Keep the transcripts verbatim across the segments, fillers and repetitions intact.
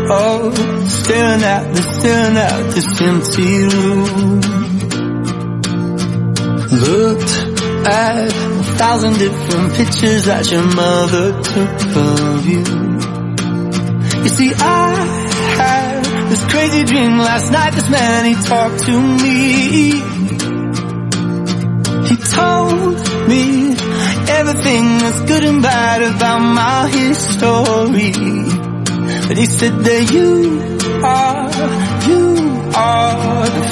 up, staring at the, staring at this empty room. Looked at a thousand different pictures that your mother took of you. You see, I had this crazy dream last night. This man, he talked to me. He told me everything that's good and bad about my history. But he said that you are, you are the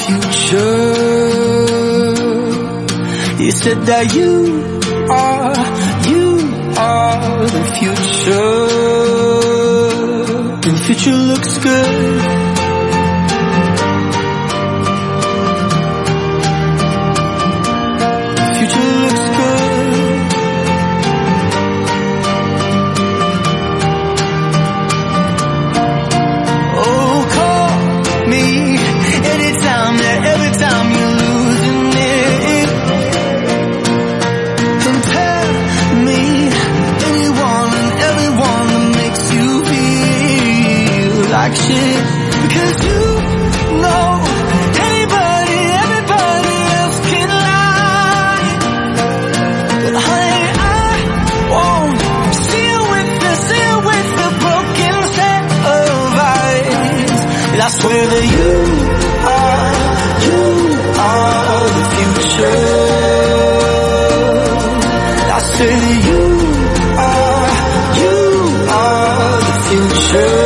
future. He said that you are, you are the future. And the future looks good. Like shit, because you know anybody, everybody else can lie. But honey, I won't see you with the, see you with the broken set of eyes. And I swear that you are, you are the future. I say that you are, you are the future.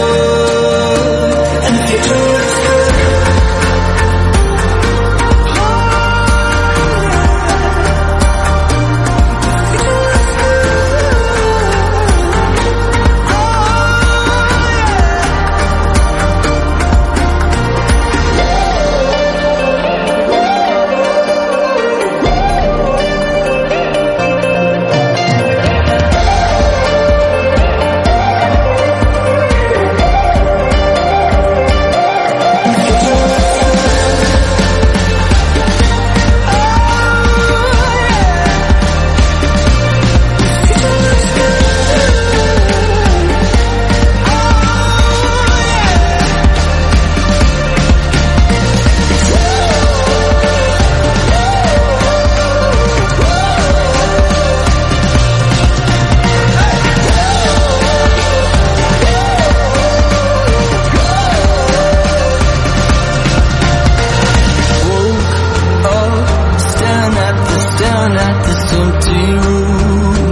At this empty room,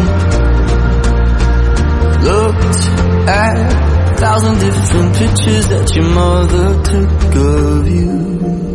looked at a thousand different pictures that your mother took of you.